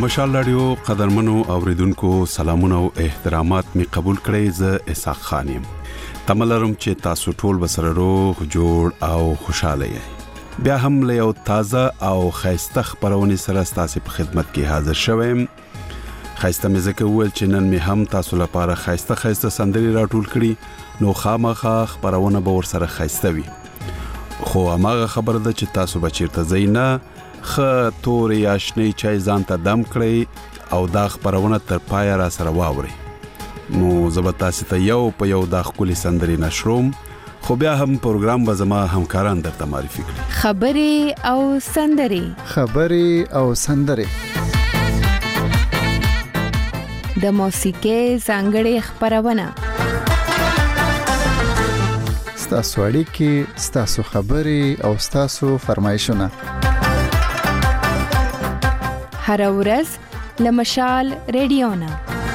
مشال رادیو قدرمنو اوریدونکو سلامونه او احترامات می قبول کړئ. زه اسحاق خان یم. تملرم چې تاسو ټول بسره روغ جوړ او خوشاله یې. بیا هم له یو تازه او خیسته خبرونه سره تاسو په خدمت کې حاضر شوم. خیسته مې ځکه وویل چې نن مې هم تاسو لپاره خیسته سندري راټول کړي، نو خامخا خبرونه به ور سره خیسته وي. خو هغه خبر ده چې تاسو بچیرته زینا خ تورې آشنی چای ځان ته دم کړئ او دا خبرونه تر پای را سره واوري. نو زبر تاسو ته یو په یو د خولي سندري نشروم، خو بیا هم پروګرام به زما همکاران درته معرفي کړي. خبرې او سندري د موسیقي څنګه خبرونه ستاسو اړیکې، ستاسو خبرې او ستاسو فرمایشونه هر ورځ لمشال ریډیونا.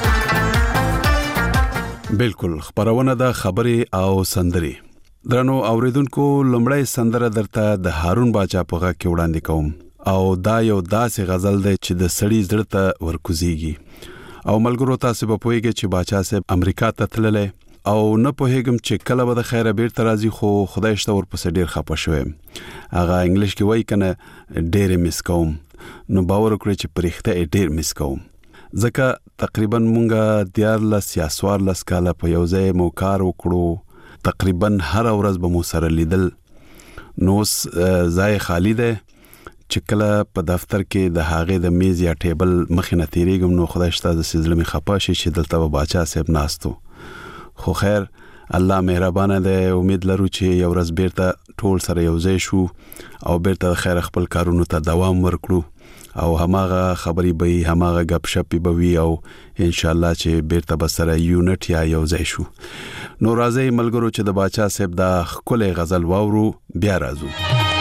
بالکل خبرونه د خبرې او سندري. درنو اوریدونکو، لمړی سندره درته د هارون باچا په غږ کې وړاندې کوم او دا یو داسې غزل دی چې د سړی زړه ته ورکوزيږي. او ملګرو تاسو په پوهیږئ چې باچا صاحب امریکا ته تللی او نه پوهیږم چې کله به د خیره بیرته راځي، خو خدای شته ورپسې ډیر خپه شوم. هغه انګلیش کې وایي کنه ډیر مس کوم، نو باور وکړئ چې پرېخته ډیر مس کوم. ځکه تقریبا مونږه 14 کاله په یو ځای مو کار وکړو، تقریبا هر ورځ به مو سره لیدل. نو ځای خالی دی چې کله په دفتر کې د هاغې د میز یا ټیبل مخې نه تیریږم، نو خدای شته د سزړه می خپه شي چې دلته به باچا صاحب ناستو. خو خیر الله مهربانه دی. امید لرو چې یو ورځ بیرته ټول سره یو ځای شو او بیرته خیر خپل کارونو ته دوام ورکړو او هماغه خبرې به هماغه غپ شپ به وي او ان شاء الله چې بیرته به سره یونټ یا یو ځای شو. نو راځي ملګرو چې د باچا صاحب دا خپل غزل واورو، بیا راځو.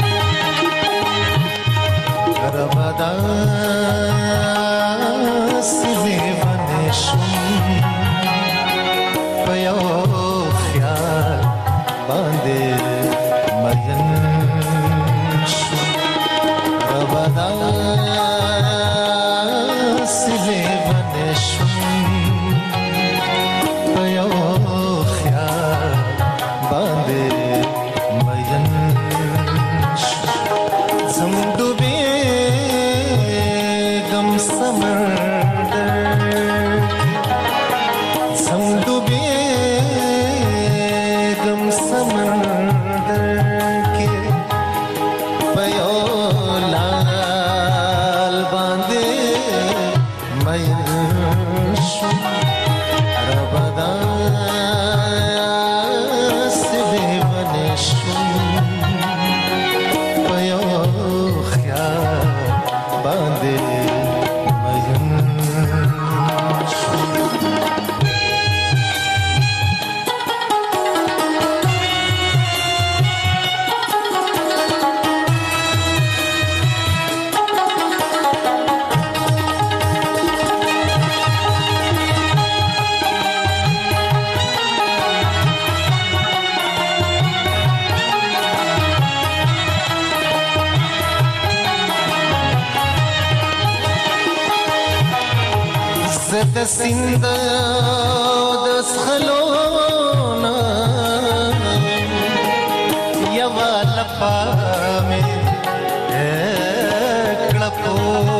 د سیند د سخلونا یو لپا مې کړپو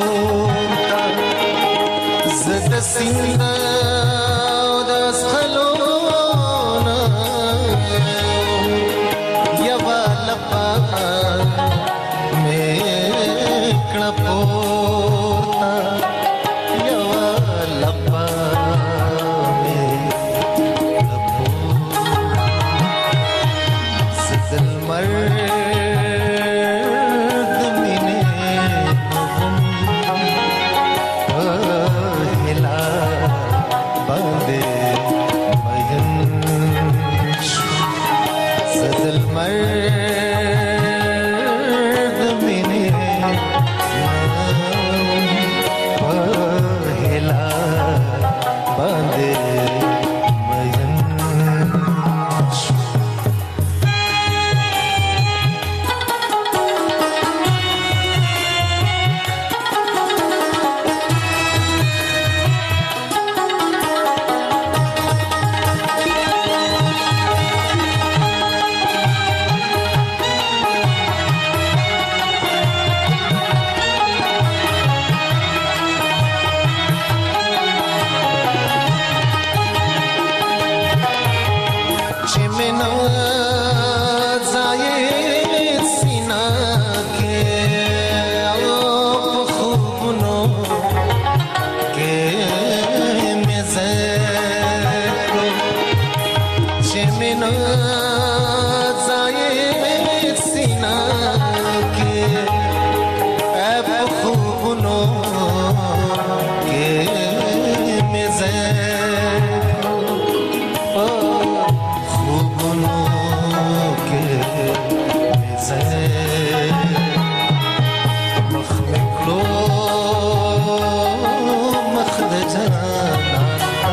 زد سیند د سخلونا یو لپا مې کړپو مرد منه چې منا ځای سینا کې او په خوبونو کې مې زکو چې منا ځای سینا کې په خوبونو کې مې زکو خوبونو کې مې زکو مخ مې کړو مخ د جانا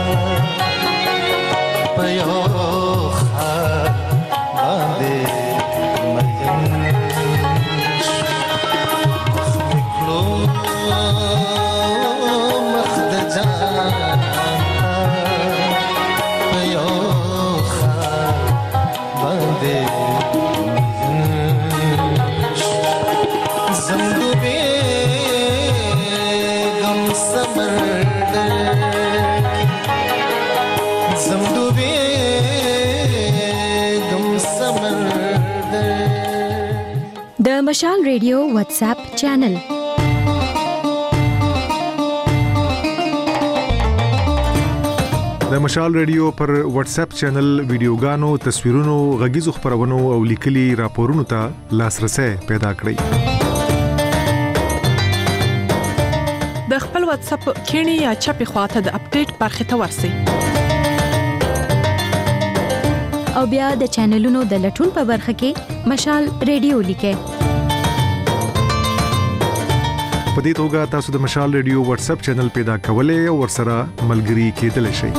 په یو خار باندې مین مخ مې کړو مخ د جانا په یو خار باندې زندوبې غم سمندر زندوبې غم سمندر د مشال ریډیو واتس اپ چینل د مشال ریډیو پر واتس اپ چینل ویډیوګانو، تصویرونو، غږیزو خبرونو او لیکلي راپورونو ته لاسرسي پیدا کړئ. د خپل واتس اپ کینی یا چپی خواته د اپډیټ برخه ته ورسئ. او بیا د چینلونو د لټون په برخه کې مشال ریډیو لیکئ. په دې توګه تاسو د مشال ریډیو واتس اپ چینل پیدا کولای او ورسره ملګري کېدلی شئ.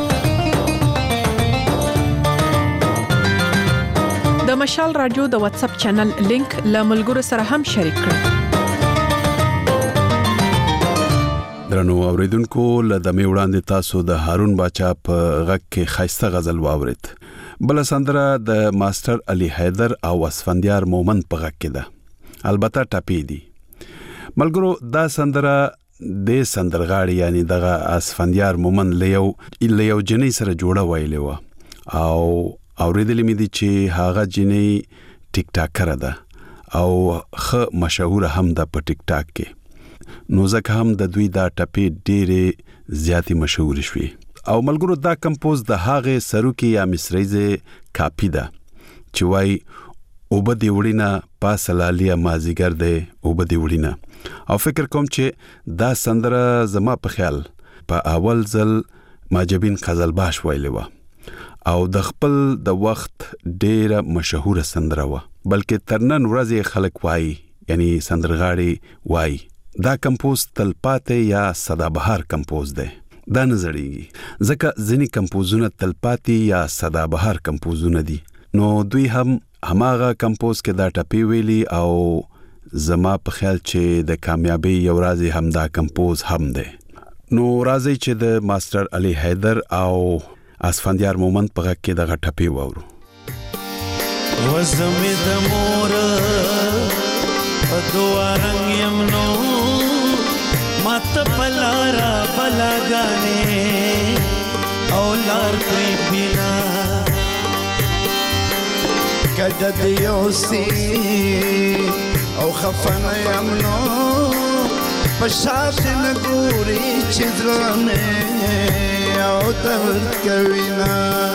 د مشال رادیو د واتس اپ چینل لینک له ملګرو سره هم شریک کړئ. درنو اوریدونکو، لدمه وړاندې تاسو د هارون باچا په غږ کې خاصه غزل واورید. بل سندره د ماستر علي حیدر او اسفندیار مومن په غږ کې ده. البته ټاپی دي. ملګرو، دا سندره د سندرغاړي یعنی دغه اسفندیار مومن لیو جنې سره جوړه ویلې و او اوریدلې مې دي چې هغه جنې ټیک ټاکر ده او خه مشهور هم ده په ټیک ټاک کې. نو ځکه هم د دوی دا ټپې ډېرې زیاتې مشهور شوې. او ملګرو، دا کمپوز د هغه سروکي یا مصریزه کاپی ده چې وای او بدی وړینا پاسلالیا مازیګر ده او بدی وړینا. او فکر کوم چې دا سندره زما په خیال په اول ځل ماجبین قزلباش ویلې و او د خپل د وخت ډیره مشهوره سندره و، بلکې ترنن ورځې خلک وای یعنی سندرغاړي وای. دا کمپوز تلپاته یا سدابهار کمپوز ده. دا نظریږي ځکه ځینی کمپوزونه تلپاتی یا سدابهار کمپوزونه دي. نو دوی هم هماغه کمپوز کې دا ټپی ویلي او زما په خیال چې د کامیابی یو رازي هم دا کمپوز هم ده. نو راځي چې د ماستر علي حیدر او اسفندیار مومن په غږ کې دغه ټپی وورو. وزمې د مور په دوه رنګ یمنو مات پلارا بلاګانې او لار کوي بنا کده دیوسی او خفن یمنو پشات نګوري چې درنه او درد کوي نا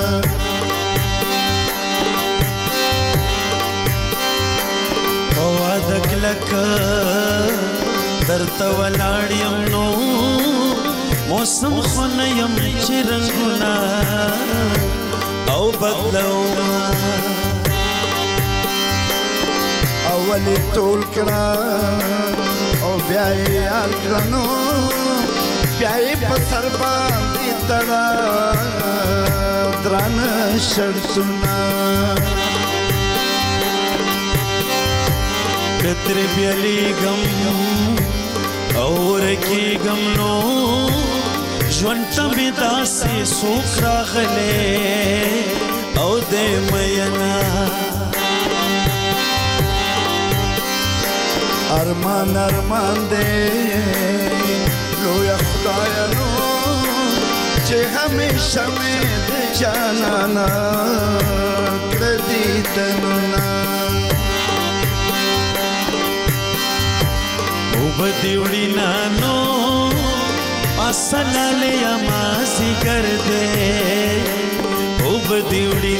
او ادکلک درته ولاړم نو موسم خنیم چې رنگونه او بدلو اولی ټول کړه او بیا یې الکرنو بیا یې په سر باندې تړه درانه شرطونه کتر بیالیګم او رکیګم نو ژوند ته مې داسې سوک راغلی او د مینا ارمان ارمان دې لویه خدایه نو چې همیشه مې د جانانا وطنونه وبدیوړي نانو اسلاله یماسي ګرځې وبدیوړي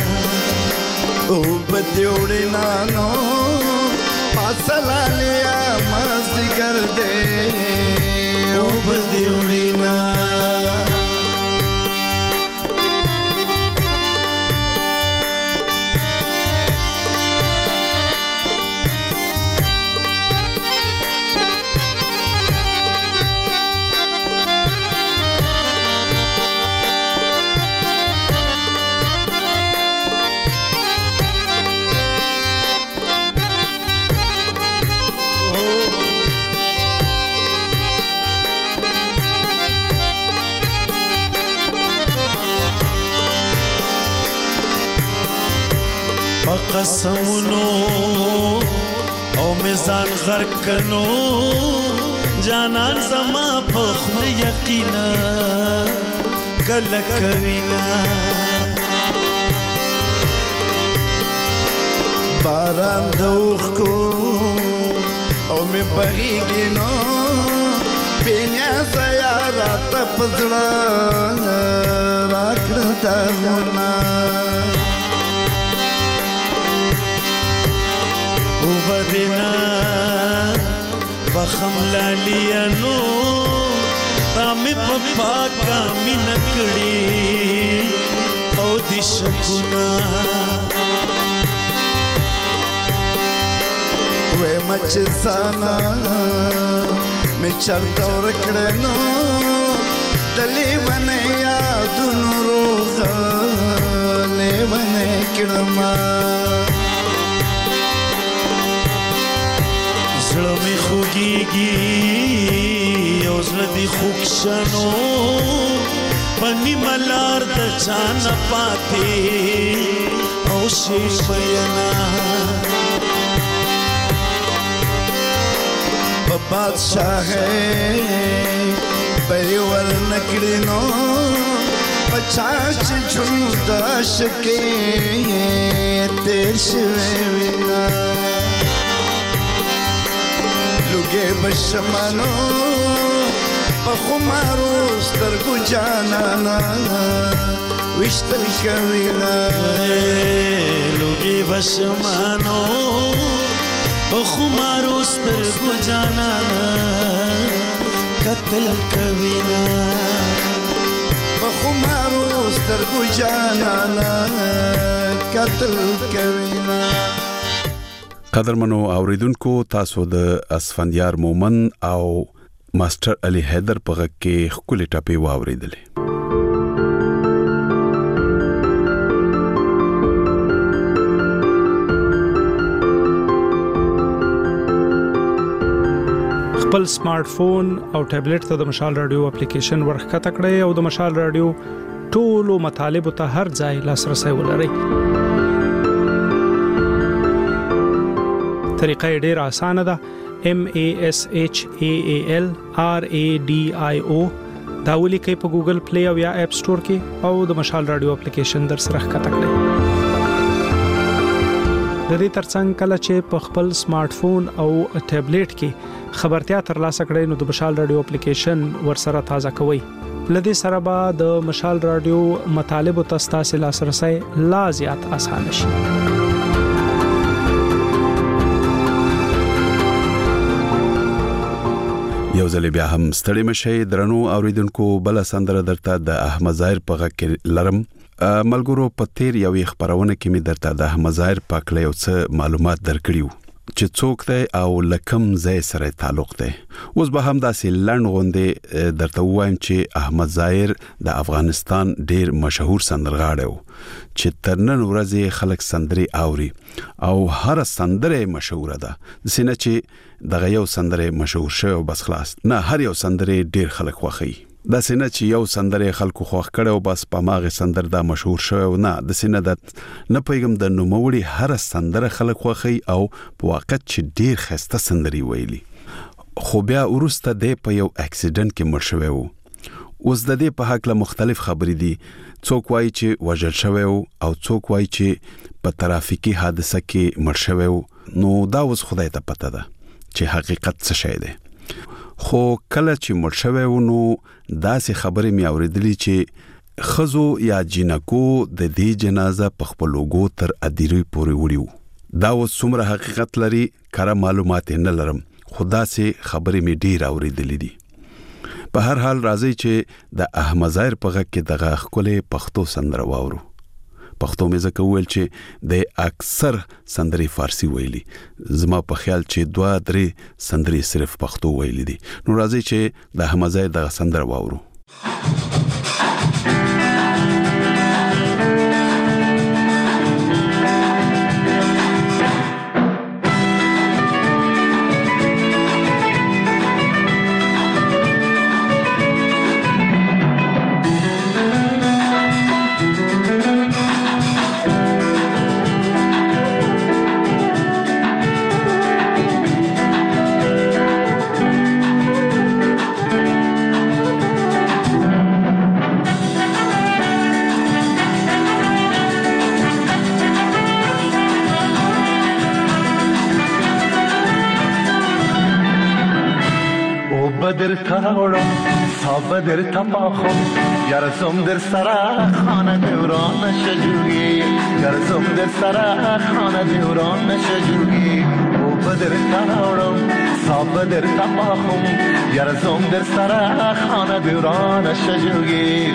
نانو اسلاله یماسي ګرځې وبدیوړي قسمونو او میزان غرق کنو جانان زما په خپل یقینا کله کوینا باران دوخ کو او می بغیږي نو بینیا سیارا تپزړه راکړه درمنا وبدنا بخم لاليانو تامي پپا کا مینکڑی او دی شکونا وے مچ سانا می چرتا ورکڑنو دلی ونه یادونو روغ لیونه کړما زړه می خوږیږي او زړه دی خوښنو پنی ملار د چان پاتې او شي بینا بادشاہ پریور نکړي نو پچاچ ژوند عاشقې تیر شوی وینا لوګي بشمانو په خمارو سترګو جانانا وشتل کوینا لوګي بشمانو په خمارو سترګو جانانا قتل کوینا په خمارو سترګو جانانا قتل کوینا. قدرمنو اوریدونکو تاسو د اسفندیار مومن او ماستر علي حیدر په غږ کې خپل ټاپي واوریدلې. خپل سمارټ فون او ټابلیټ ته د مشال رادیو اپلیکیشن ورخکته کړئ او د مشال رادیو ټولو مطالبه ته هر ځای لاسرسي ولرئ. طریقه ډیره اسانه ده. MASHAALRADIO دا ولیکئ په ګوګل پلی او یا اپ سٹور کې او د مشال رادیو اپلیکیشن در سره ښکته کړئ. د دې ترڅنګ کله چې په خپل سمارټ فون او ټابلیټ کې خبرتیا ترلاسه کړئ نو د مشال رادیو اپلیکیشن ورسره تازه کوئ. لدې سره به د مشال رادیو مطالب او تاسو لاسرسي لا زیات اسانه شي. یو ځل بیا هم ستړي مشي درنو اوریدونکو بل سندره درته د احمد ظاهر په غږ کې لرم. ملګرو په تیر یو خبرونه کې می درته د احمد ظاهر په کله یو څه معلومات درکړیو چې څوک دی او لکم ځای سره تعلق دی. اوس به هم داسې لړن غوندې درته وایم چې احمد ظاهر د افغانستان ډیر مشهور سندرغاړی و چې تر نن ورځې خلک سندري اوري او هر سندره مشهوره ده. ځینې چې دغه یو سندره مشهور شوی بس خلاص نه، هر یو سندره ډیر خلک خوښي. دا سینه چې یو سندره خلکو خوښ کړي او بس په ماغه سندر دا مشهور شوی نه، د سینه د نه پیغام د نوموړي هر سندره خلک خوښي او په واقع چې ډیر خسته سندري ویلي. خو بیا ورسته د په یو اکسیډنټ کې مړ شوی و. اوس د دې په حق له مختلف خبرې دي. څوک وایي چې وژل شوی او څوک وایي چې په ترافیکي حادثه کې مړ شوی. نو دا اوس خدای ته پته ده چې حقیقت څه شی دی. خو کله چې مړ شوی نو داسې خبرې مې اورېدلې چې خزو یا جنکو د دې جنازه په خپل لوګو تر اديري پورې وړیو. دا اوس څومره حقیقت لري کره معلومات نه لرم، خو داسې خبرې مې ډېر اورېدلې دي. په هر حال راځي چې د احمد ظاهر په غږ کې دغه خپلې پښتو سندره واورو. پښتو مې ځکه ویل چې د اکثر سندري فارسی ویلي، زما په خیال چې 2-3 سندري صرف پښتو ویلي دي. نو راځي چې د احمد ظاهر دغه سندره واورو. بدر تاورم صابدر تپاخم یارزم در سرا خانه دوران نشجوی یارزم در سرا خانه دوران نشجوی او بدر تاورم صابدر تپاخم یارزم در سرا خانه دوران نشجوی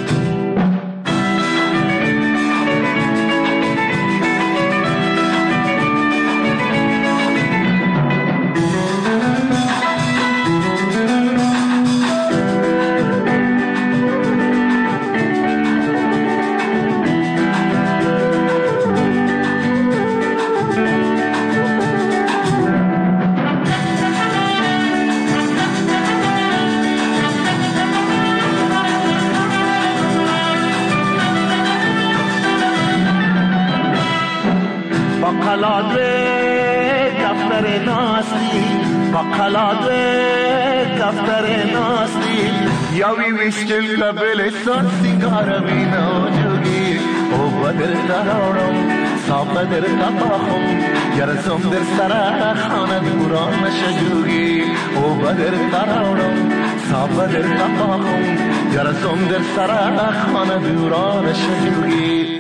ویشتل قبلستان سنگار مینا جوگی او بدر تراورم صابدر تپاخم یارزم در سرا خانه دوران نشجوگی او بدر تراورم صابدر تپاخم یارزم در سرا خانه دوران نشجوگی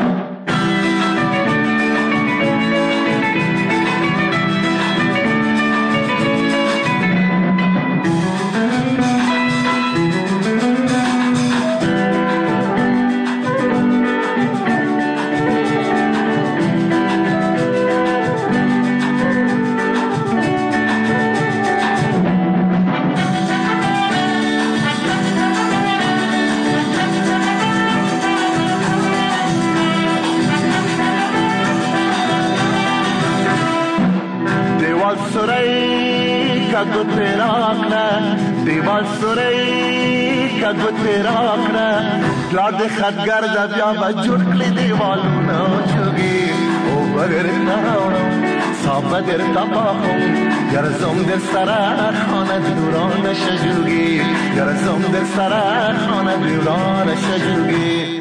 دیوال سوری کدو تیرا کنه لاد خدگر دا بیا بجور کلی دیوالونا چوگی او بگر تراورم صابدر تپاخم یارزم در سرا خانه دوران نشجوگی یارزم در سرا خانه دوران نشجوگی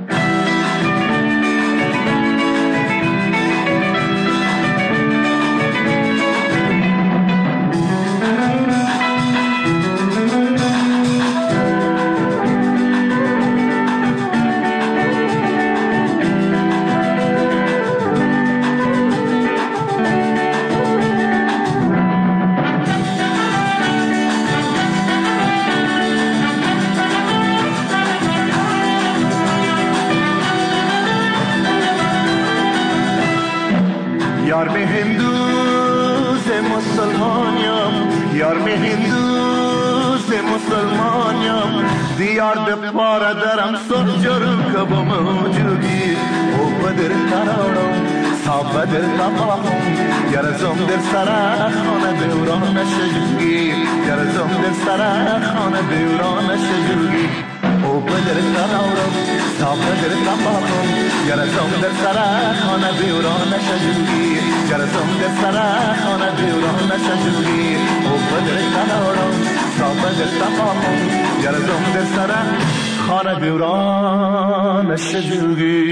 یار میں ہندو سے مسلمانیم یار میں ہندو سے مسلمانیم دیار د پارا درم سر جرو کب موجودی او بدر تراورم صابدر تپاخم یارزم در سرا خانه دوران نشجوگی یارزم در سرا خانه دوران نشجوگی او او بدر سراورم تا بدر تمامم گرزم در سرا خانه بیوران شجوری گرزم در سرا خانه بیوران شجوری او بدر سراورم تا بدر تمامم گرزم در سرا خانه بیوران شجوری.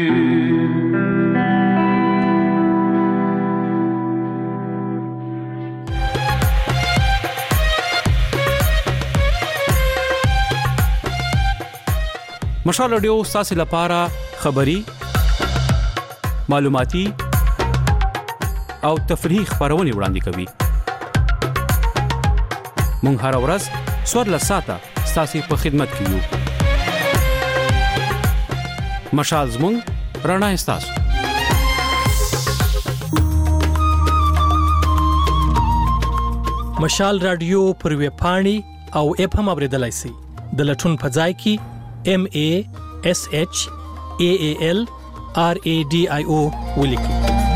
مشال رادیو ستاسو لپاره خبری، معلوماتي او تفریحي خبرونه وړاندې کوي. مونږ هر ورځ 14 ساعته ستاسو په خدمت کې یو. مشال زموږ رڼا ستاسو. مشال رادیو پر ویب پاڼې او اپ هم اوریدلای شئ. د لټون په ځای کې MASHAALRADIO ولیکئ.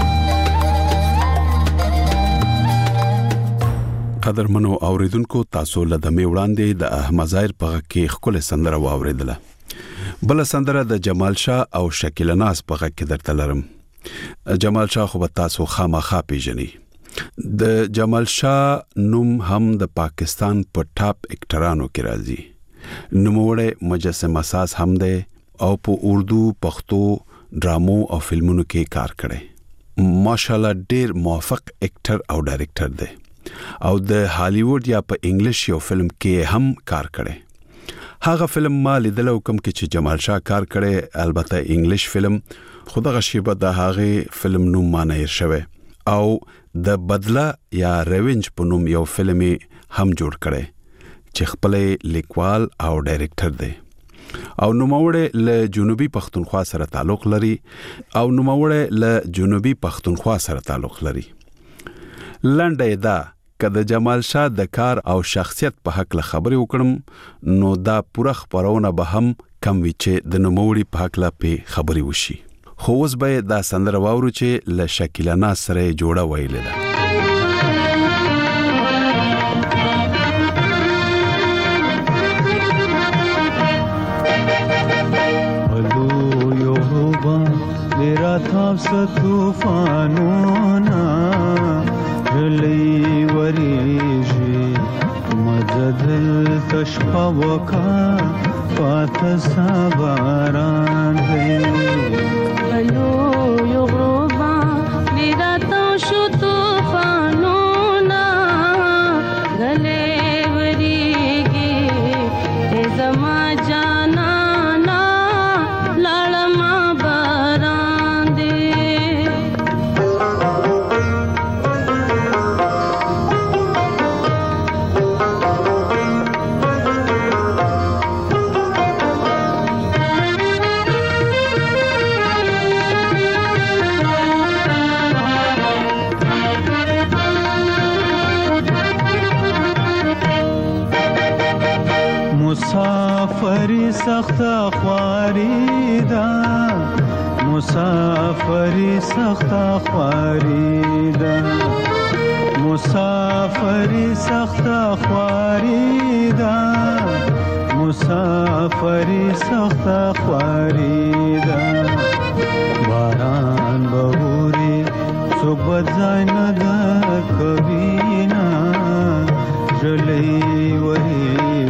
قدرمنو اوریدونکو تاسو له دمه وړاندې د احمد ظاهر په کې خپل سندره واوریدله. بل سندره د جمال شاه او شکیل ناز په کې درته لرم. جمال شاه خو به تاسو خامخا پیژنئ. د جمال شاه نوم هم د پاکستان په ټاپ اکټرانو کې راځي. نوموړی مجسمه ساز هم دی او په اردو، پښتو، ډرامو او فلمونو کې کار کړی. ماشاءالله ډیر موفق اکټر او ډایرکټر دی او د هالیوډ یا په انګلیش یو فلم کې هم کار کړی. هغه فلم ما لیدلو کوم کې چې جمال شاه کار کړی، البته انګلیش فلم، خدای غشیبه د هغه فلم نوم معنی شوی او د بدله یا ریونج په نوم یو فلم هم جوړ کړی چې خپل لیکوال او ډایرکټر دی او نوموړی له جنوبي پښتونخوا سره تعلق لري. لنډه دا کله جمال شاه د کار او شخصیت په حق له خبرې وکړم نو دا پوره خبرونه به هم کم وي چې د نوموړي په حق له خبرې وشي. خو اوس به دا سندره واورو چې له شکیل ناز سره جوړه ویلې ده. मेरा था तूफानोना रली वरीजी मजदल तशपवका पात साबारान है हेलो योगरोबा मेरा तो शु तूफानोना गले वरीगी ए जमा जाना मुसाफरी सख्त ख्वारीदा मुसाफरी सख्त ख्वारीदा मुसाफरी सख्त ख्वारीदा मुसाफरी सख्त ख्वारीदा बारान बहुरी सुबह जान द कबीना जलई वही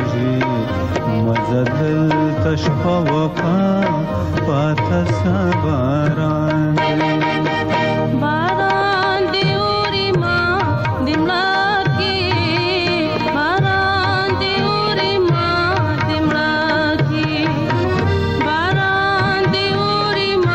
मजदल तशपवका पात साबारान बारान देउरी माँ दिमला की बारान देउरी माँ दिमला की बारान देउरी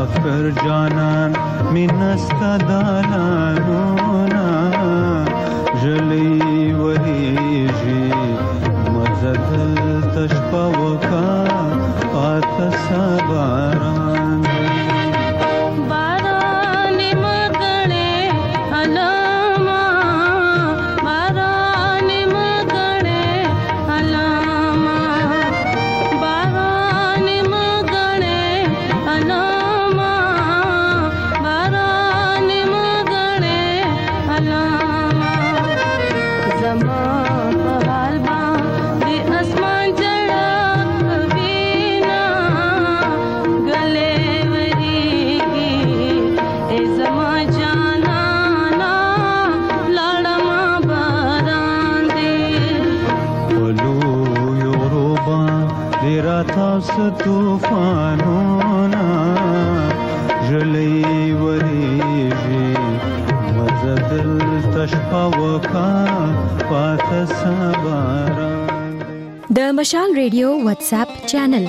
مسافر جانان مینستا دالانونا جلی وریجی مزدل تشپا وکا پاتا سباران بارانی مگڑے علاما بارانی مگڑے علاما بارانی مگڑے علاما بارانی مگڑے علاما زمان پہال بان دی اسمان جڑا کبینا گلے وریگی اے زمان جانا نا لڑما باران دی پلو یوروبا دیرا تاس توفانونا جلی وریجی مزدل تشپا وکا پات سباران د مشال ریډیو واتس اپ چینل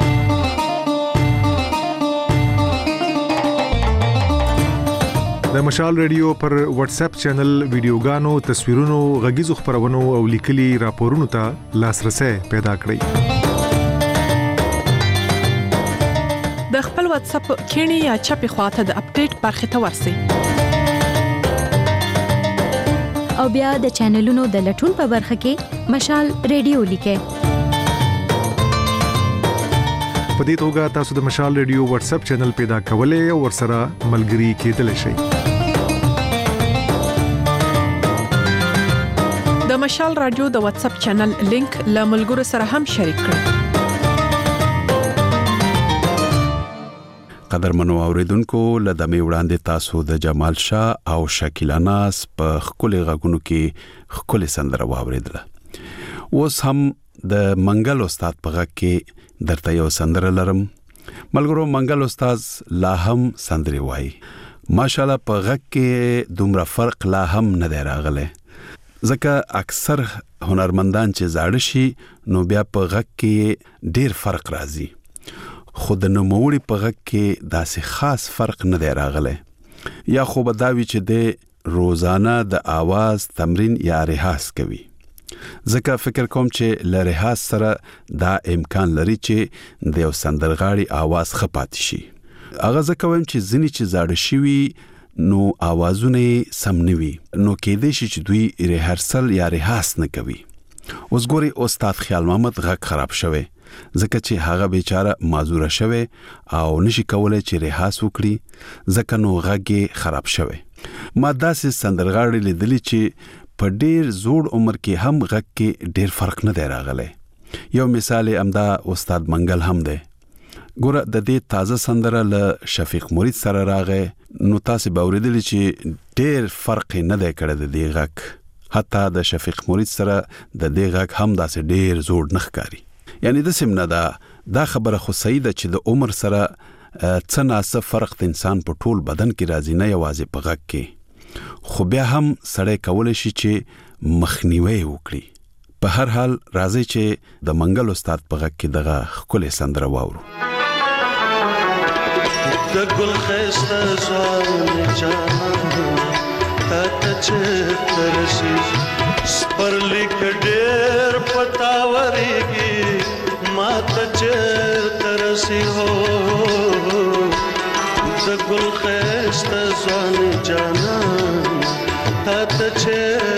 د مشال ریډیو پر واتس اپ چینل ویډیوګانو تصویرونو غږیزو خبرونو او لیکلي راپورونو ته لاسرسي پیدا کړئ د خپل واتس اپ کینی یا چپی خواته د اپډیټ برخه ته ورسی او بیا د چینلونو د لټون په برخه کې مشال ریډیو لیکه په دې توګه تاسو د مشال ریډیو واتس اپ چینل پیدا کولای او ورسره ملګري کېدلی شئ د مشال رادیو د واتس اپ چینل لینک له ملګرو سره هم شریک کړئ قدرمنو اوریدونکو لدمه وړاندې تاسو د جمال شاه او شکیلا ناز په خولي غږونو کې خولي سندره واوریدله اوس هم د منګل استاد په غږ کې درته یو سندره لرم ملګرو منګل استاد لا هم سندري وای ماشاءالله په غږ کې دومره فرق لا هم نه دی راغلی ځکه اکثر هنرمندان چې زاړه شي نو بیا په غږ کې ډیر فرق راځي خود نوموړي په غږ کې داسې خاص فرق نه دی راغلی یا خو به دا وي چې د روزانه د आवाज تمرین یا ریاض کوي ځکه فکر کوم چې له ریاض سره دا امکان لري چې د یو سندرغاړي आवाज خپات شي هغه ځکه وایم چې ځینې چې زاړه شوي نو आवाजونه سم نه وي نو کېدې شي چې دوی ریهرسل یا ریاض نه کوي اوس ګوري استاد خیال محمد غږ خراب شوی ځکه چې هغه بیچاره معذوره شوی او نشي کولای چې ریاض وکړي ځکه نو غږ خراب شوی ما داسې سندرغاړي لیدلی چې په ډیر زوړ عمر کې هم غږ کې ډیر فرق نه دی راغلی یو مثال امدا استاد منګل هم دی ګوره د دې تازه سندره له شفیق مرید سره راغی نو تاسو به اوریدلی چې ډیر فرق نه دی کړی د دې غږ حتی د شفیق مرید سره د دې غږ هم داسې ډیر زوړ نه ښکاري یعنی د سیمه دا خبره خو صحیح ده چې د عمر سره څه ناسه فرق د انسان په ټول بدن کې راځي نه یوازې په غږ کې خو بیا هم سړی کولای شي چې مخنیوي وکړي په هر حال راځي چې د منګل استاد په غږ کې دغه خولي سندره واورو د ګل خسته ځوان جانا تا ته ترسي سپرلیک ډېر پتاوريږي ما ته ترسي هو د ګل خسته ځوان جانا تا ته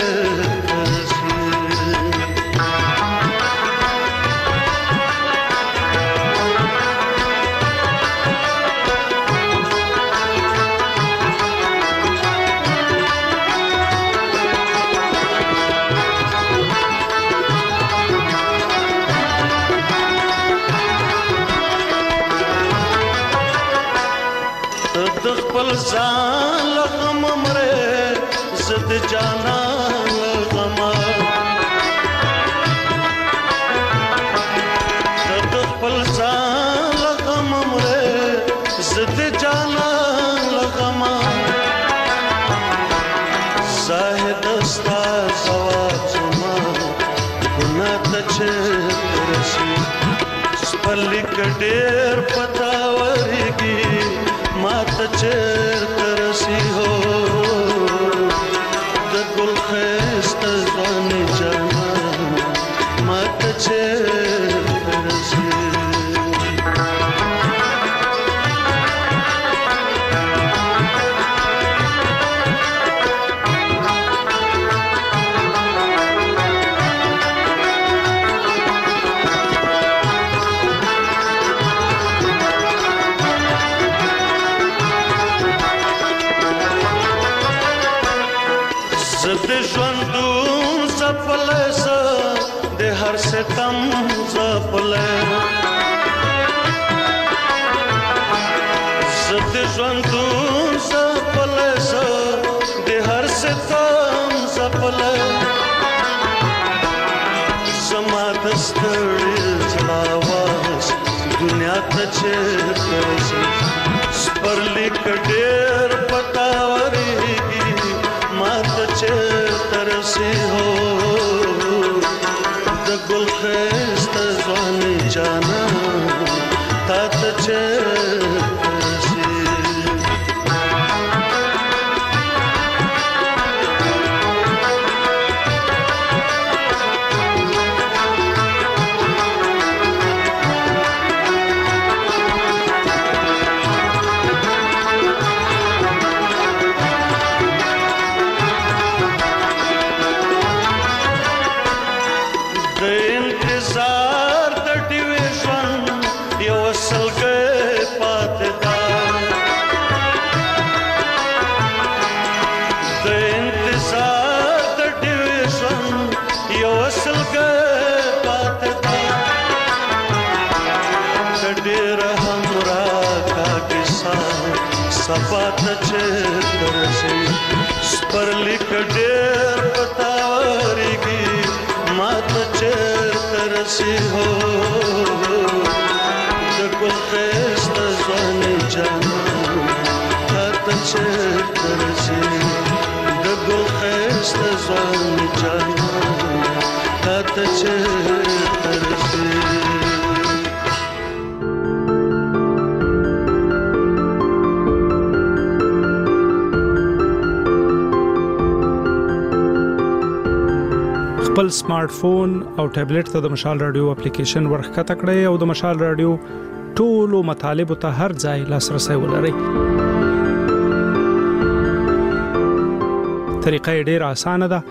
ځان لغم مره زد جانا لغم د خپل ځان لغم مره زد جانا لغم زاهد استا زواجما ګنا ته چرسي سپلک ډېر پتاوريږي ته چېرته رسي هو د ګل ښایسته ځوانې جانان ما ته چېرته رسي زد ژوندون زپلی زه د هر ستم زپلی زد ژوندون زپلی زه د هر ستم زپلی زما د ستړي زړه آواز دنیا ته چېرته رسي سپرلیک ډېر پتاورېږي ما ته چېرته رسي هو د ګل ښایسته ځوانې جانان تا ته چېرته رسي سبا ته چېرته رسي سپرلیک ډېر پتاورېږي ما ته چېرته رسي هو د ګل ښایسته ځوانې جانان تا ته چېرته رسي د ګل ښایسته ځوانې جانان تا ته چېرته رسي خپل سمارټ فون او ټابلیټ ته د مشال رادیو اپلیکیشن ورخکته کړئ او د مشال رادیو ټولو مطالبه ته هر ځای لاسرسي ولرئ. طریقه ډیره اسانه ده.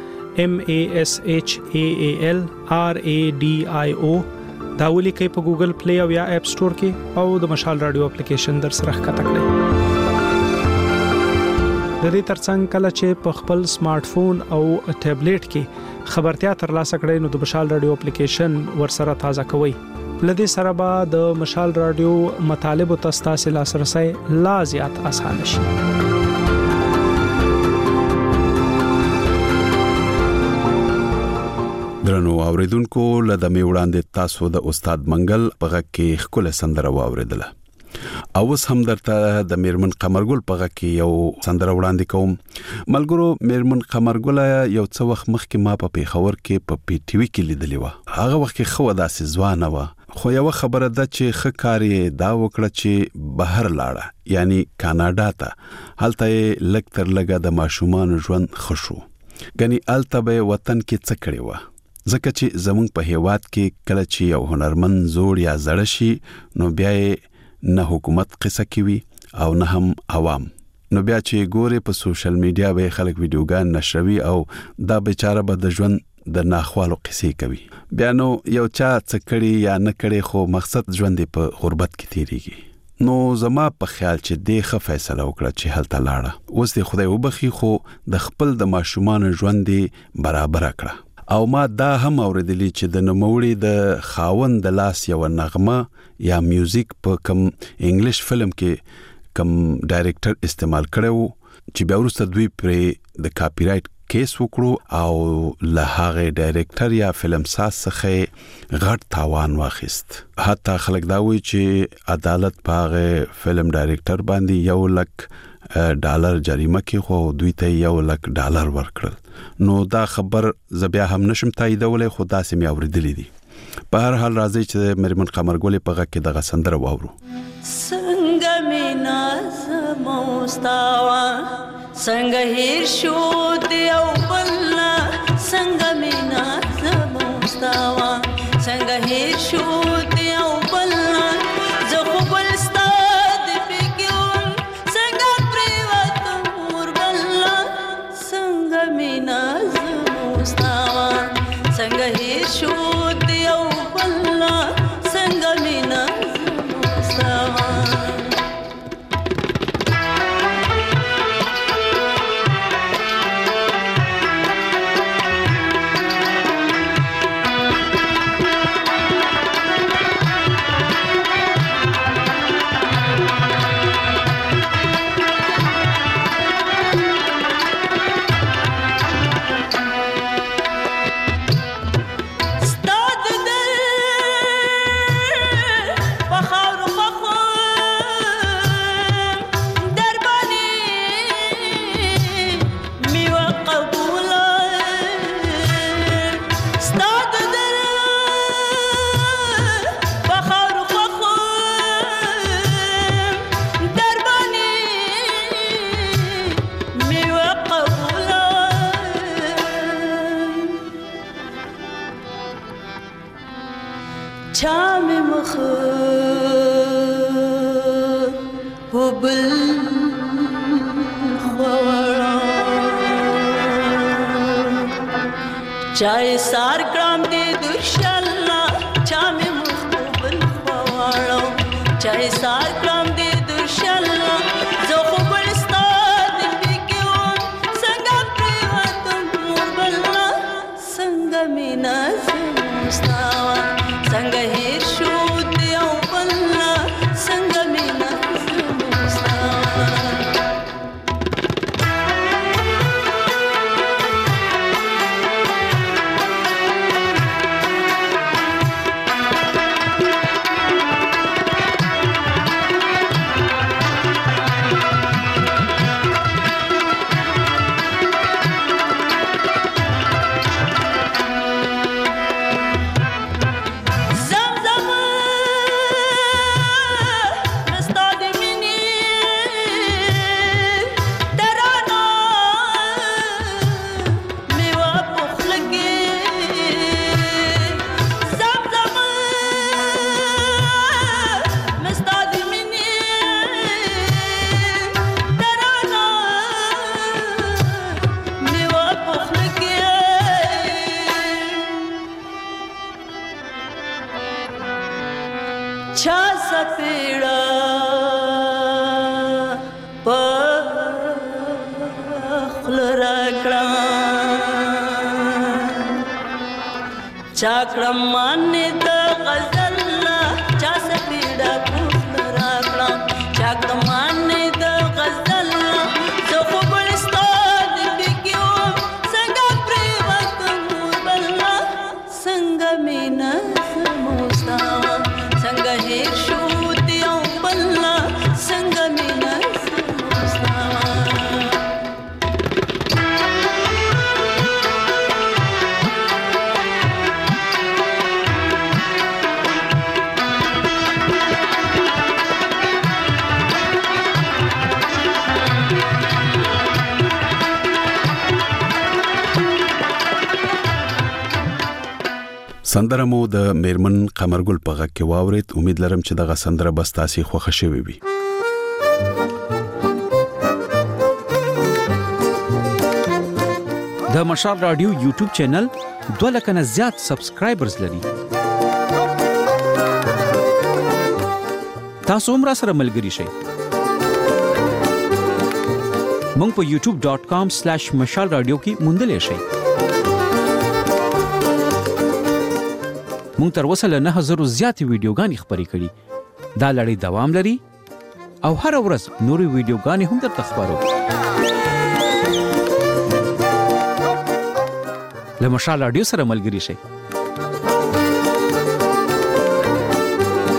MASHALRADIO دا ولیکئ په ګوګل پلی او یا اپ سٹور کې او د مشال رادیو اپلیکیشن در سره ښکته کړئ. د دې ترڅنګ کله چې په خپل سمارټ فون او ټابلیټ کې خبرتیا ترلاسه کړئ نو د مشال رادیو اپلیکیشن ورسره تازه کوئ. لدې سره به د مشال رادیو مطالبه تاسو لاسرسي لا زیات آسان شي. درنو اوریدونکو لدمه وړاندې تاسو د استاد منګل په غږ کې خپل سندره واوریدله. او اوس هم درته د میرمن قمرګل په غږ کې یو سندره وړاندې کوم. ملګرو میرمن قمرګل یو څه وخت مخکې ما په پیښور کې په پی ټی وی کې لیدلې و. هغه وخت کې خو داسې ځوانه و خو یو خبره ده چې خکاري دا وکړه چې بهر لاړه یعنی کاناډا ته. هلته لګ تر لګه د ماشومان ژوند خوشو غني التبه وطن کې څه کړی و. ځکه چې زمونږ په هیواد کې کله چې یو هنرمن زوړ یا زړه شي نو بیا نه حکومت قصه کوي او نه هم عوام. نو بیا چې ګوره په سوشل میډیا به خلک ویډیوګان نشروي او دا بیچاره به د ژوند د ناخوالو قصې کوي. بیا نو یو چا څه کړي یا نه کړي خو مقصد ژوند په غربت کې تیریږي. نو زما په خیال چې دغه فیصله وکړه چې هلته لاړه. اوس د خدای وبخي خو د خپل د ماشومان ژوند برابر کړه. او ما دا هم اوریدلی چې د نوموړي د خاوند د لاس یو نغمه یا میوزیک په کم انګلیش فلم کې کم ډایریکټر استعمال کړو چې بیا وروسته دوی پر د کاپی رائټ کیس وکړو او له هغه ډایریکټر یا فلم ساز څخه غټ تاوان واخیست. حتی خلک دا وایي چې عدالت په هغه فلم ډایریکټر باندې $1,00,000 جریمه کې خو دوی ته $1,00,000 ورکړل. نو دا خبر زبیا هم نشم تاییدولای خو داسې مې اوریدلې دي. په هر حال راځي چې مرمن قمرګل په غږ کې دغه سندره واورو. څنګه مینا زموستاوا څنګه هیر شو دی او بلنا څنګه مینا زموستاوا څنګه هیر شو دی او بلنا زه خو بل ستا د فکر څنګه پریوتم وربلنا څنګه مینا زموستاوا څنګه هیر شو دی او بلنا څنګه مینا زموستاوا چای سار ګرام دې درشلا چا مې مخبل خواړو چای سار ګرام دې درشلا زه خو بل ستاد پکيو څنګه پریوتم وربلنا څنګه مینا زموستاوا څنګه هیر شو دی او بلنا څنګه مینا زموستاوا چاکړه مانه د غزل چا سپیډه پوښتنه راکړه چاکړه مانه د غزل زه خو بل ستاد پکيو څنګه پریوتم وربلنا څنګه مینا زموستاوا څنګه هیر شو دی او بلنا څنګه مینا زموستاوا سندره مو د میرمن قمرګل په غږ کې واورید. امید لرم چې دغه سندره بس تاسو خوښه شوي وي. د مشال رادیو یوټیوب چینل 2 لک نه زیات سبسکرایبرز لري. تاسو هم را سره ملګري شئ. مونږ په youtube.com/mashalradio کې موندلی شئ. مونږ تر اوسه له 9000 زیاتې ویډیوګانې خپرې کړي. دا لړۍ دوام لري او هر ورځ نورې ویډیوګانې هم درته خپرو. له مشال رادیو سره ملګري شئ.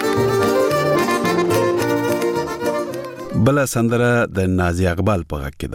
بل سندره د نازي اقبال په غږ کې ده.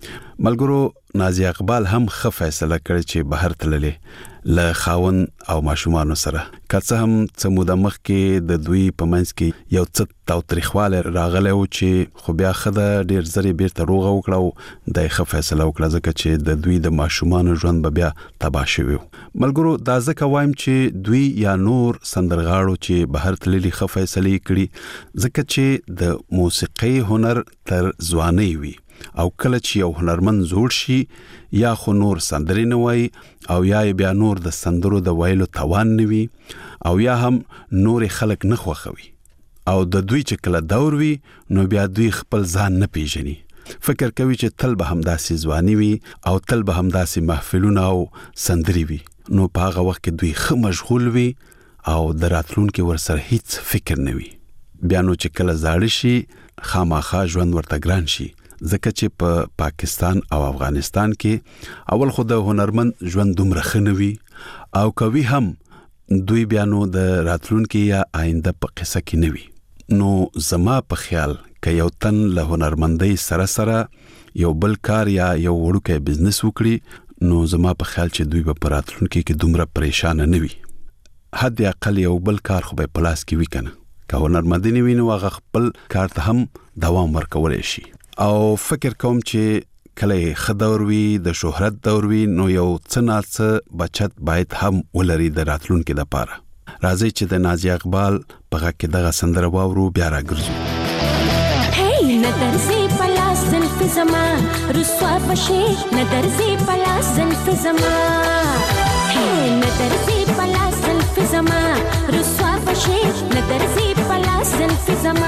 ملګرو نازي اقبال هم ښه فیصله کړې چې بهر تللې له خاون او ماشومانو سره که څه هم څه موده مخکې د دوی په منځ کې یو څه تاوتریخوالی راغلی و چې خو بیا ښه ده ډېر زر یې بیرته روغه وکړه او دا یې ښه فیصله وکړه ځکه چې د دوی د ماشومانو ژوند به بیا تباه شوی و. ملګرو دا ځکه وایم چې دوی یا نور سندرغاړو چې بهر تللي ښه فیصلې کړي ځکه چې د موسیقۍ هنر تر ځوانۍ وي او کله چې یو هنرمند زوړ شي یا خو نور سندرې نه وایي او یا بیا نور د سندرو د ویلو توان نه وي او یا هم نور خلک نه خوښوي او د دوی چې کله دور وي نو بیا دوی خپل ځان نه پیژني، فکر کوي چې تل به همداسې ځواني وي او تل به همداسې محفلونه او سندرې وي، نو په هغه وخت کې دوی ښه مشغول وي او د راتلونکي ورسره هیڅ فکر نه وي. بیا نو چې کله زاړه شي خامخا ژوند ورته ګران شي ځکه چې په پاکستان او افغانستان کې اول خو د هنرمند ژوند دومره ښه نه وي او کوي هم دوی بیا نو د راتلونکي یا آینده په قصه کې نه وي. نو زما په خیال که یو تن له هنرمندۍ سره سره یو بل کار یا یو وړوکی بزنس وکړي نو زما په خیال چې دوی به په راتلونکي کې دومره پریشانه نه وي. حد اقل یو بل کار خو به په لاس کې وي کنه، که هنرمندي نه وي نو هغه خپل کار ته هم دوام ورکولی شي. او فکر کوم چې کله ښه دور وي د شهرت دور وي نو یو څه ناڅه بچت باید هم ولري د راتلونکي دپاره. راځئ چې د نازي اقبال په غږ کې دغه سندره واورو بیا راګرځو. هی نه درځي په لاس زلفې زما رسوا بشې نه درځي په لاس زلفې زما هی نه درځي په لاس زلفې زما رسوا بشې نه درځي په لاس زلفې زما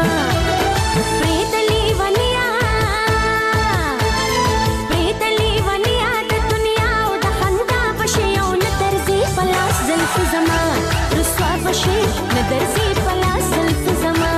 زما رسوا بشې نه درځي په لاس زلفې زما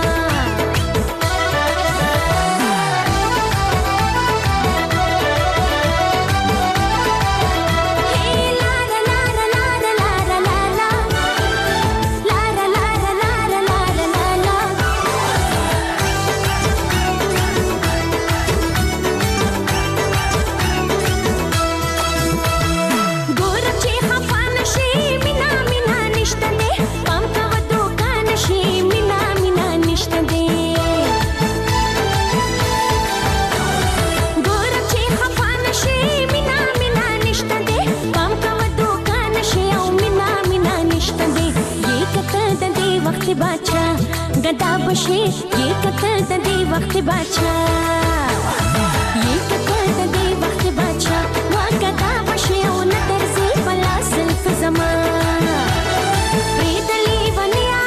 गदा बशे ये कतर दे वक्त बाचा ये कतर दे वक्त बाचा वा गदा बशे ओ न तरसे पला सिल्फ जमा प्रीतली वनिया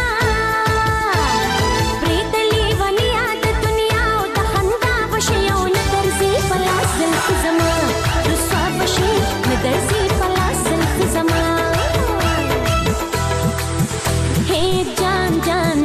द दुनिया ओ तखंदा बशे ओ न तरसे पला सिल्फ जमा रसवा बशे न तरसे पला सिल्फ जमा हे जान जान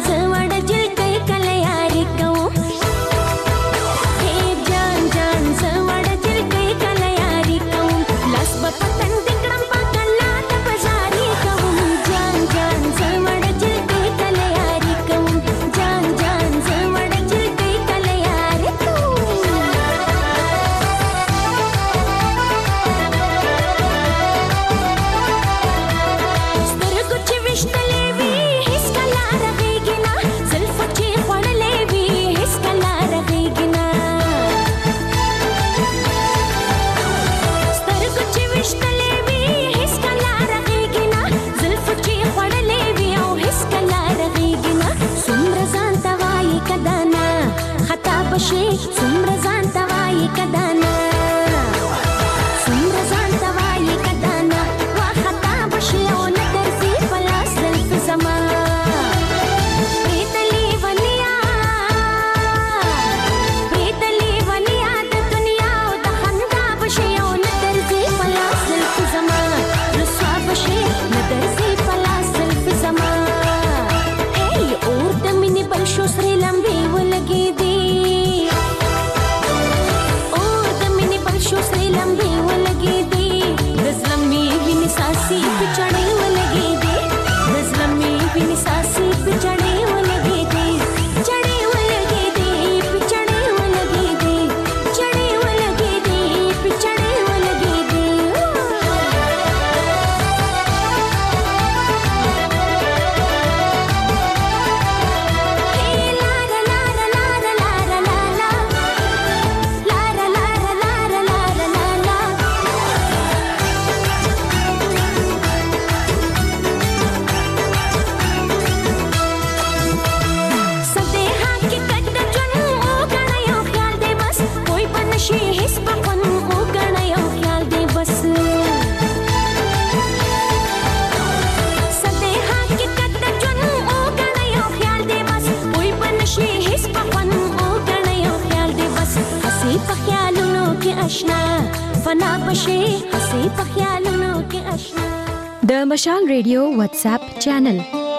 آشنا فنا بشي هسي په خیالونو کې آشنا. د مشال ریډیو واتس اپ چینل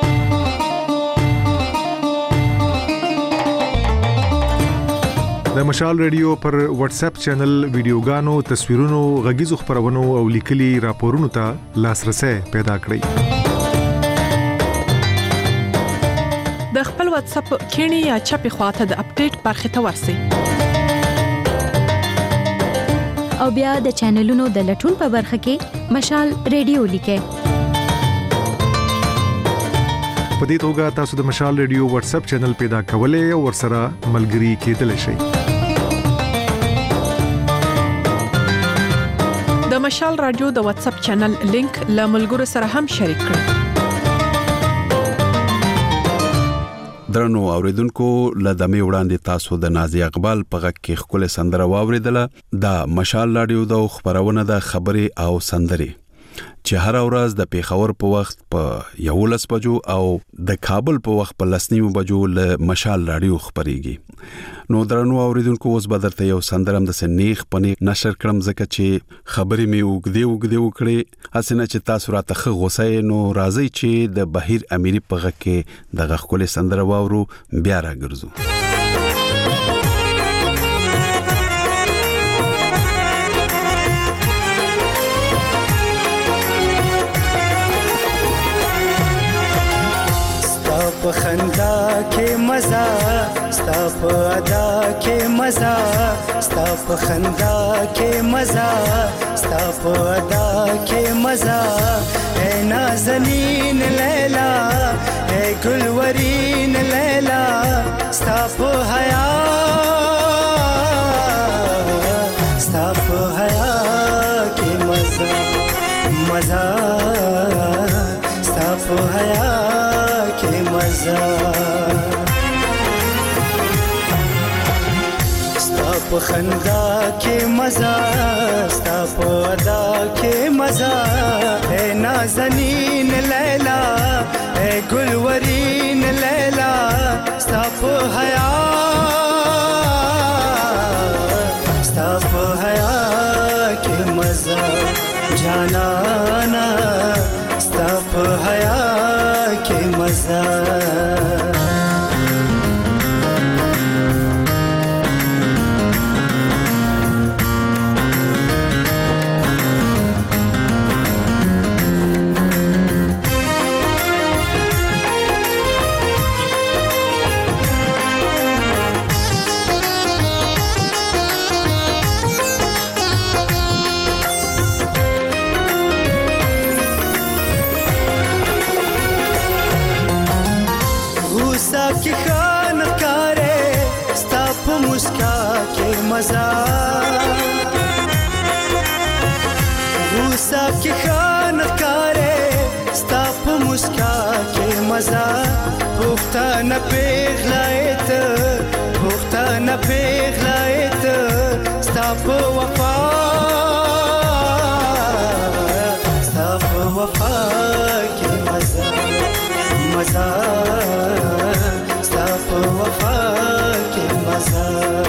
د مشال ریډیو پر واتس اپ چینل ویډیوګانو، تصویرونو، غږیزو خبرونو او لیکلي راپورونو ته لاسرسي پیدا کړئ. د خپل واتس اپ کینی یا چپی خواته د اپډیټ برخه ته ورسی او بیا د چینلونو د لټون په برخه کې مشال ریډیو لیکه. په دې توګه تاسو د مشال ریډیو واتس اپ چینل پیدا کولای او ورسره ملګري کېدلی شئ. د مشال رادیو د واتس اپ چینل لینک له ملګرو سره هم شریک کړئ. درنو اوریدونکو لدمه وړاندې تاسو د نازي اقبال په غږ کې خپل سندره واوریدله. د مشال رادیو د خبرونه د خبري او سندري چې هر ورځ د پیښور په وخت په 11 بجو او د کابل په وخت په 9 بجو له مشال رادیو خبريږي. نو درنو اوریدونکو اوس به درته یو سندرم د سنیخ پنی نشر کړم ځکه چې خبرې می وګدې وکړي اسنه چې تاسو راته غوسه نو راځي چې د بهیر امیری په غږ کې د غخول سندره واورو بیا راګرځو. په خندا کې مزه ستا په ادا کې مزه ستا په خندا کې مزه ستا په ادا کې مزه اے نازنین لیلا اے گلورین لیلا ستا په حیا کې مزه مزه ستا په حیا مزا ستا په خندا کې مزا ستا په ادا کې مزا اے نازنین لیلا اے گلورین لیلا ستا په حیا کې مزا جانانا ستا په حیا کې مزا की खान कारे स्ता په مسکا کې مزا غوسه کی خان کاره ستا په مسکا کې مزا پختانه پیغلایت ستا په وفا کې مزا ستا په وفا کې مزا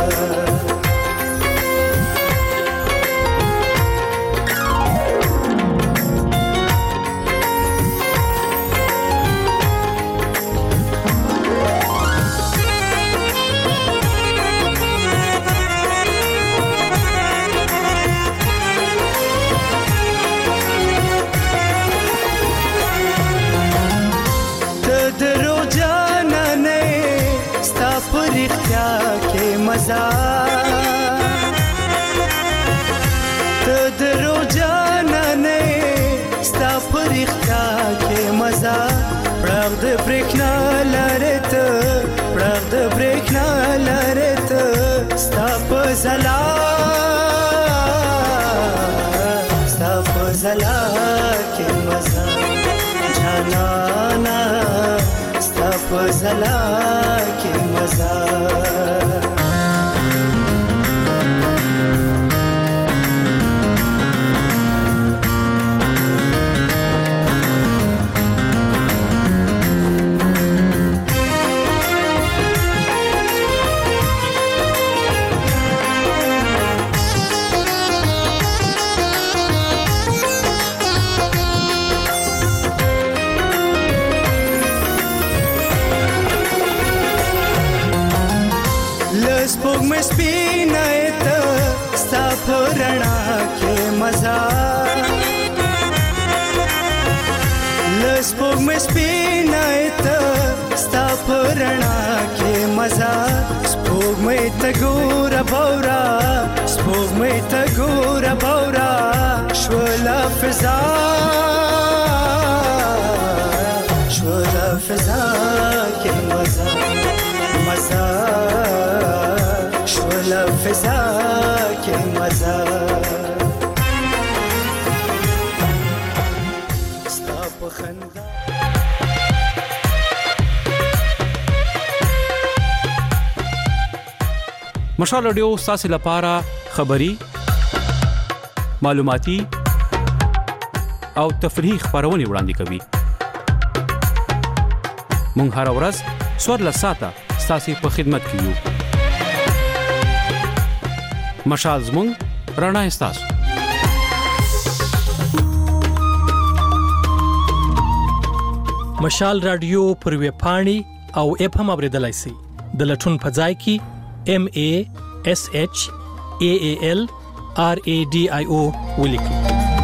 مزا ته درو جانا نه ستا پرختا کې مزا پرغ د برېښنا لرت ستا په زلا کې مزا جانانا ستا په زلا کې مزا لسپوږ مې سپینه ته ستا په رڼا کې مزه لسپوږ مې سپینه ته ستا په رڼا کې مزه سپوږمۍ ته ګوره بورا سپوږمۍ ته ګوره بورا شوله فضا شوله فضا کې مزه مزه شوله فضا کې مزه ستا په خندا مشال رادیو ستاسو لپاره خبري معلوماتي او تفریحي خبرونه وړاندې کوي مونږ هر ورځ سوړ ساته ستاسو په خدمت کې یو مشال زمونږ رڼا ستاسو مشال رادیو پر ویب پاڼې او اپ هم اوریدلای شئ د لټون په ځای کې MASHALRADIO ولیکئ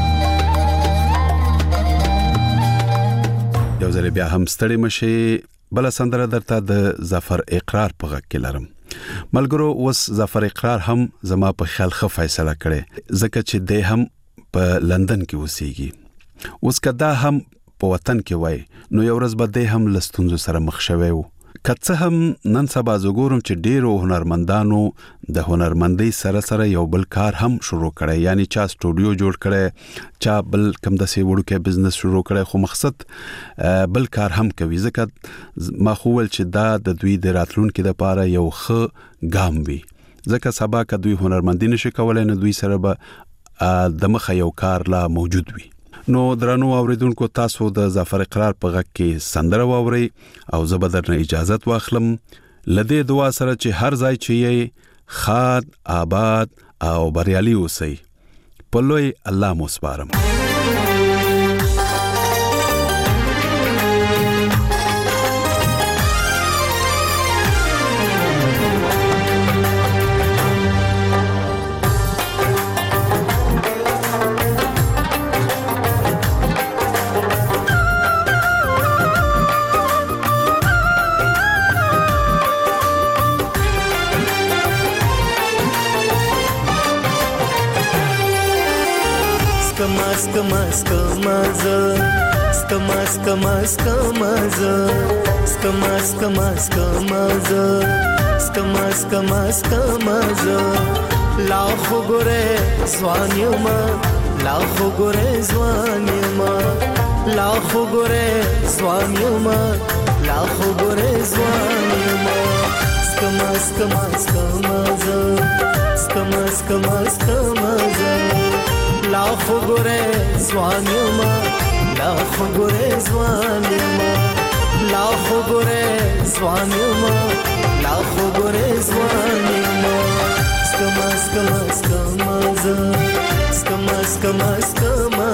یو ځل بیا هم ستړي مشي بل سندره درته د ظفر اقرار په غږ کې لرم ملګرو اوس ظفر اقرار هم زما په خیال ښه فیصله کړي ځکه چې د هم په لندن کې اوسېږي اوس کدا هم په وطن کې وای نو یو ورځ به د هم لستونزو سره مخ شوي وو کڅه هم نن سبا زګورم چې ډیرو هنرمندانو د هنرمندۍ سره یو بل کار هم شروع کړي یعنی چا سټوډیو جوړ کړي چا بل کم د سی وړو کې بزنس شروع کړي خو مقصد بل کار هم کوي ځکه ما خوول چې دا د دوی د راتلونکو لپاره یو ښه ګام وي ځکه سبا که دوی هنرمندي نشي کولای نو دوی سره به د مخه یو کار لا موجود وي نو درنو اوریدونکو تاسو د ظفر اقرار په غږ کې سندره واوري او زه به درنه اجازه واخلم لدې دعا سره چې هر ځای چې یې خاد آباد او بریالي اوسئ په لوی الله مو سپارم लाखो गोरे स्वान्यमा लाखो गोरे स्वान्यमा लाखो गोरे स्वान्यमा लाखो गोरे स्वान्यमा skama skama skama skama skama skama लाखो गोरे स्वान्यमा लाखो गोरे स्वान्यमा लाखो गोरे स्वान्यमा लाखो गोरे स्वान्यमा skama skama skama skama skama skama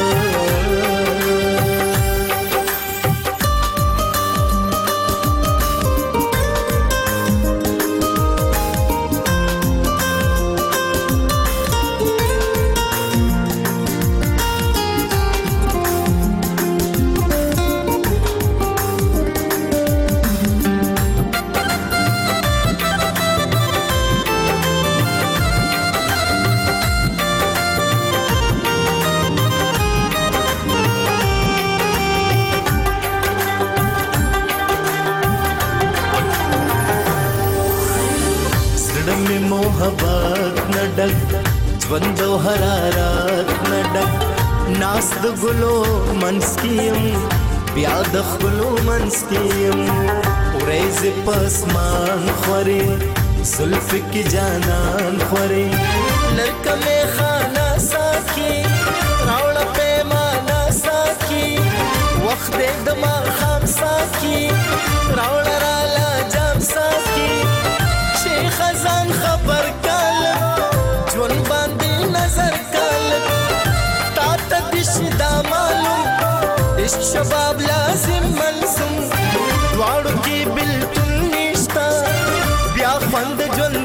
ژوندو حرارت نډک ناس د ګلو منسکیم بیا د خلو منسکیم ورېز پسمان خوري زلف کی جانان خوري لړکه مې خانه ساکي راوړ پیمانه ساکي وخت د ما خام ساکي راوړ را لا جام ساکي شیخ خزان خبر کال جون باندې نظر کال تا ته دشدا معلوم عشق شباب لازم ملزم واړو کې بلتون نشتا بیا خوند جون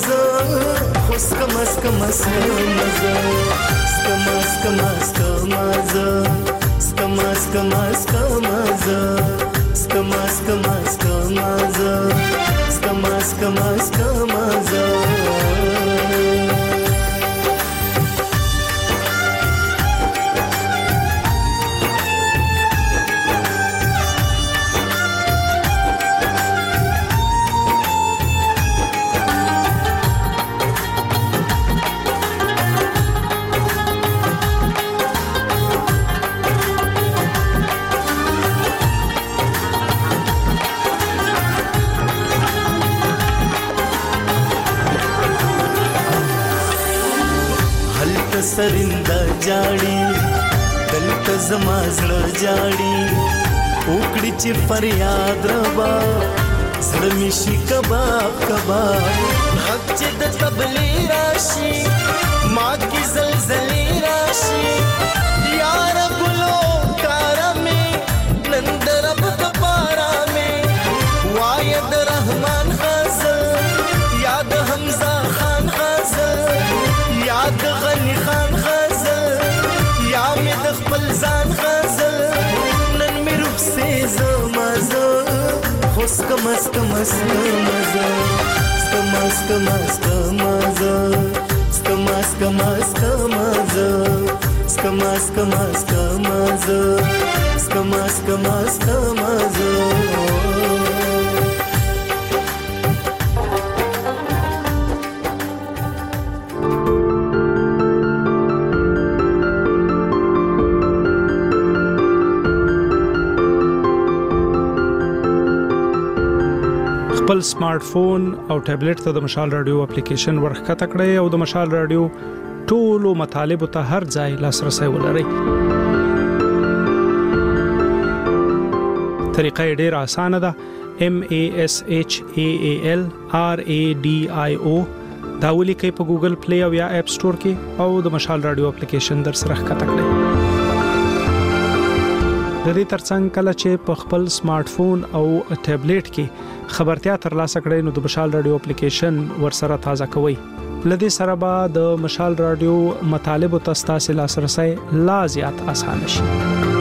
مزه خو سکما سکما مزه سکما سکما مزه سکما سکما مزه سکما سکما مزه سکما سکما مزه سرنده جاړي دلته زما زړه جاړي وکړي چې فریاد ربا زړه مې شي کباب کباب حق چې د تبلې راشي ما کې زلزلې راشي یار ګلو کارا مې نند رب کپارا مې واید رحمان غزل یاد حمزه خان غزل یاد غنی خان غزل یا می د خپل ځان غزل نن می روح سي زمازه خو سکما سکما مزه سکما سکما مزه سکما سکما مزه سکما سکما مزه سکما سکما مزه خپل سمارټ فون او ټابلیټ ته د مشال رادیو اپلیکیشن ورخکته کړئ او د مشال رادیو ټولو مطالبه ته هر ځای لاسرسي ولرئ. طریقه ډیره اسانه ده. MASHAALRADIO دا ولیکئ په ګوګل پلی او یا اپ سٹور کې او د مشال رادیو اپلیکیشن در سره ښکته کړئ. د دې ترڅنګ کله چې په خپل سمارټ فون او ټابلیټ کې خبرتیا ترلاسه کړئ نو د مشال رادیو اپلیکیشن ورسره تازه کوئ. لدې سره به د مشال رادیو مطالب او تاسو لاسرسي لا زیات اسانه شي.